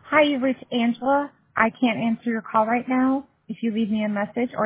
Hi, you've reached Angela. I can't answer your call right now. If you leave me a message or